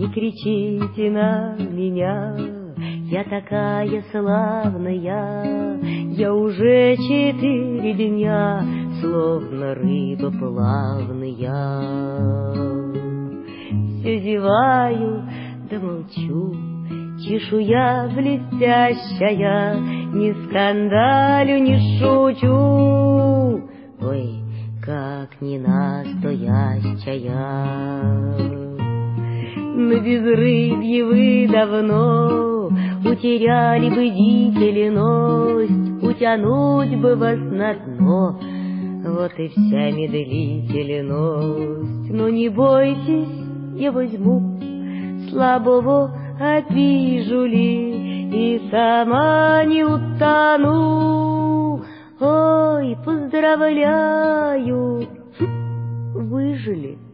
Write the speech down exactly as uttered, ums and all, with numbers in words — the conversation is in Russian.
не кричите на меня, я такая славная, я уже четыре дня, словно рыба плавная. Все зеваю, да молчу, чешуя блестящая, не скандалю, не шучу, ой, как не настоящая. На безрыбье вы давно утеряли бы бдительность, утянуть бы вас на дно, вот и вся медлительность. Но не бойтесь, я возьму слабого, обижу ли, и сама не утону. Ой, поздравляю, выжили.